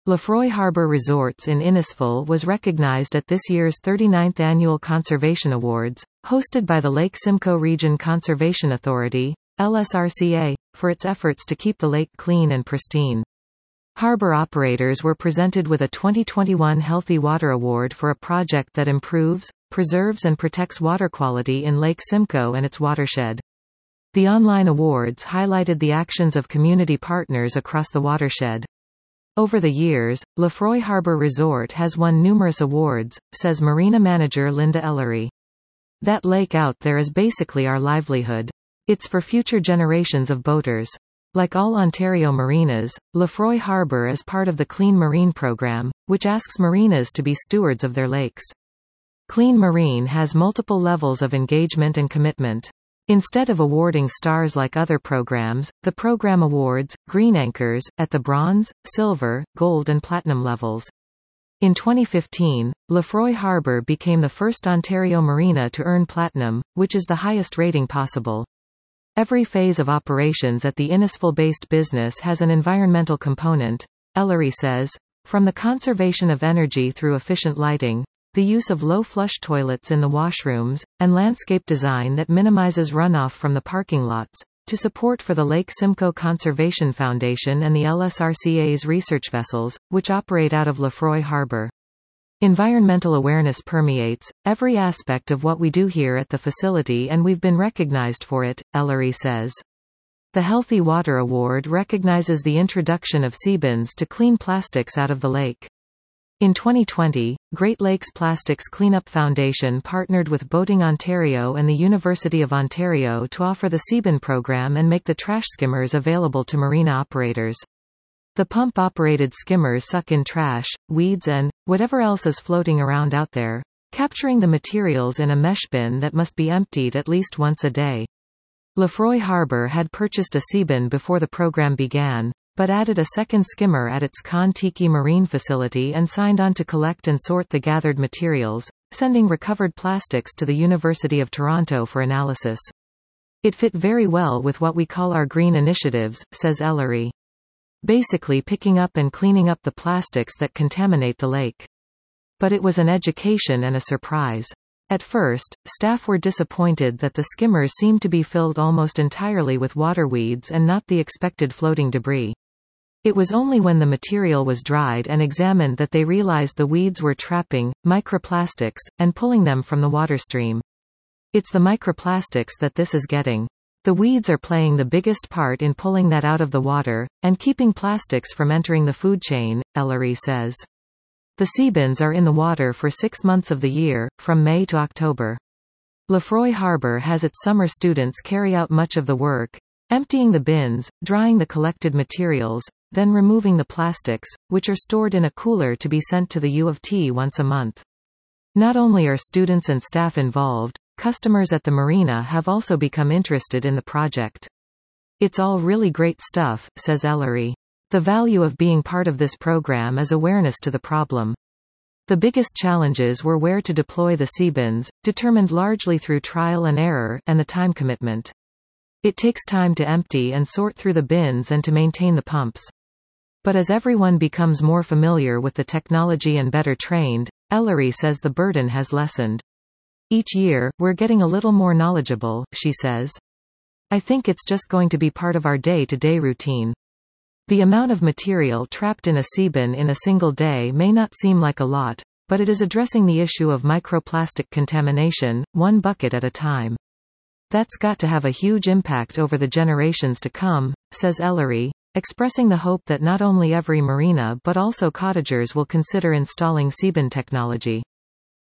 Lefroy Harbour Resorts in Innisfil was recognized at this year's 39th Annual Conservation Awards, hosted by the Lake Simcoe Region Conservation Authority, LSRCA, for its efforts to keep the lake clean and pristine. Harbour operators were presented with a 2021 Healthy Water Award for a project that improves, preserves and protects water quality in Lake Simcoe and its watershed. The online awards highlighted the actions of community partners across the watershed. Over the years, Lefroy Harbour Resort has won numerous awards, says Marina manager Linda Ellery. That lake out there is basically our livelihood. It's for future generations of boaters. Like all Ontario marinas, Lefroy Harbour is part of the Clean Marine program, which asks marinas to be stewards of their lakes. Clean Marine has multiple levels of engagement and commitment. Instead of awarding stars like other programs, the program awards green anchors at the bronze, silver, gold and platinum levels. In 2015, Lefroy Harbour became the first Ontario marina to earn platinum, which is the highest rating possible. Every phase of operations at the Innisfil-based business has an environmental component, Ellery says, from the conservation of energy through efficient lighting, the use of low-flush toilets in the washrooms, and landscape design that minimizes runoff from the parking lots, to support for the Lake Simcoe Conservation Foundation and the LSRCA's research vessels, which operate out of Lefroy Harbour. Environmental awareness permeates every aspect of what we do here at the facility and we've been recognized for it, Ellery says. The Healthy Water Award recognizes the introduction of seabins to clean plastics out of the lake. In 2020, Great Lakes Plastics Cleanup Foundation partnered with Boating Ontario and the University of Ontario to offer the Seabin program and make the trash skimmers available to marina operators. The pump-operated skimmers suck in trash, weeds and whatever else is floating around out there, capturing the materials in a mesh bin that must be emptied at least once a day. Lefroy Harbour had purchased a Seabin before the program began, but added a second skimmer at its Kon-Tiki Marine facility and signed on to collect and sort the gathered materials, sending recovered plastics to the University of Toronto for analysis. It fit very well with what we call our green initiatives, says Ellery. Basically picking up and cleaning up the plastics that contaminate the lake. But it was an education and a surprise. At first, staff were disappointed that the skimmers seemed to be filled almost entirely with water weeds and not the expected floating debris. It was only when the material was dried and examined that they realized the weeds were trapping microplastics, and pulling them from the water stream. It's the microplastics that this is getting. The weeds are playing the biggest part in pulling that out of the water, and keeping plastics from entering the food chain, Ellery says. The seabins are in the water for 6 months of the year, from May to October. Lefroy Harbour has its summer students carry out much of the work, emptying the bins, drying the collected materials, then removing the plastics, which are stored in a cooler to be sent to the U of T once a month. Not only are students and staff involved, customers at the marina have also become interested in the project. It's all really great stuff, says Ellery. The value of being part of this program is awareness to the problem. The biggest challenges were where to deploy the seabins, determined largely through trial and error, and the time commitment. It takes time to empty and sort through the bins and to maintain the pumps. But as everyone becomes more familiar with the technology and better trained, Ellery says the burden has lessened. Each year, we're getting a little more knowledgeable, she says. I think it's just going to be part of our day-to-day routine. The amount of material trapped in a seabin in a single day may not seem like a lot, but it is addressing the issue of microplastic contamination, one bucket at a time. That's got to have a huge impact over the generations to come, says Ellery, expressing the hope that not only every marina but also cottagers will consider installing seabin technology.